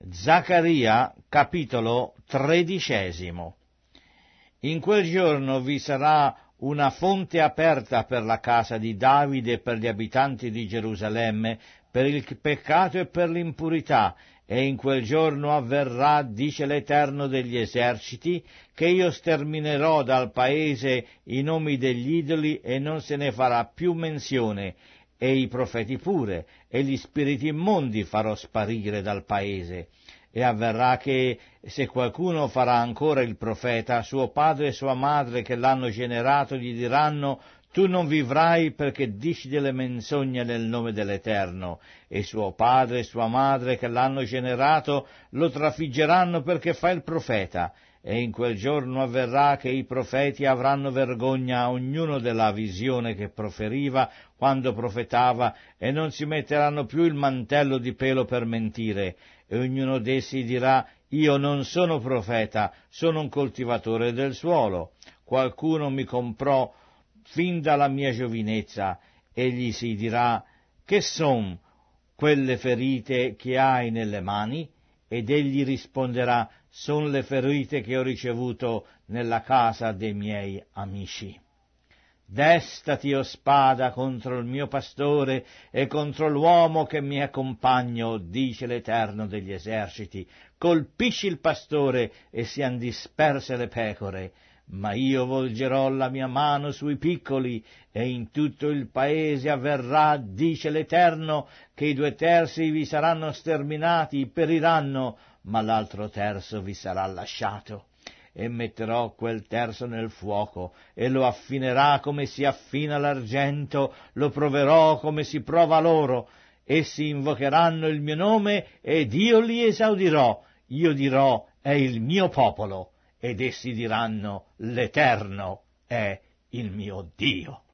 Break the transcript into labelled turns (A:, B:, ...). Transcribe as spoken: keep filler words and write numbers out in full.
A: Zaccaria, capitolo tredicesimo. In quel giorno vi sarà una fonte aperta per la casa di Davide e per gli abitanti di Gerusalemme, per il peccato e per l'impurità, e in quel giorno avverrà, dice l'Eterno degli eserciti, che io sterminerò dal paese i nomi degli idoli e non se ne farà più menzione, e i profeti pure, e gli spiriti immondi farò sparire dal paese. E avverrà che, se qualcuno farà ancora il profeta, suo padre e sua madre che l'hanno generato gli diranno: tu non vivrai perché dici delle menzogne nel nome dell'Eterno, e suo padre e sua madre che l'hanno generato lo trafiggeranno perché fa il profeta. E in quel giorno avverrà che i profeti avranno vergogna ognuno della visione che proferiva quando profetava, e non si metteranno più il mantello di pelo per mentire, e ognuno d'essi dirà: io non sono profeta, sono un coltivatore del suolo. Qualcuno mi comprò fin dalla mia giovinezza. Egli si dirà: che son quelle ferite che hai nelle mani? Ed egli risponderà: son le ferite che ho ricevuto nella casa dei miei amici. Destati, o spada, contro il mio pastore e contro l'uomo che mi accompagno, dice l'Eterno degli eserciti. Colpisci il pastore e sian disperse le pecore, ma io volgerò la mia mano sui piccoli, e in tutto il paese avverrà, dice l'Eterno, che i due terzi vi saranno sterminati, periranno, ma l'altro terzo vi sarà lasciato. E metterò quel terzo nel fuoco, e lo affinerà come si affina l'argento, lo proverò come si prova l'oro. Essi invocheranno il mio nome, ed io li esaudirò. Io dirò: è il mio popolo. Ed essi diranno: l'Eterno è il mio Dio.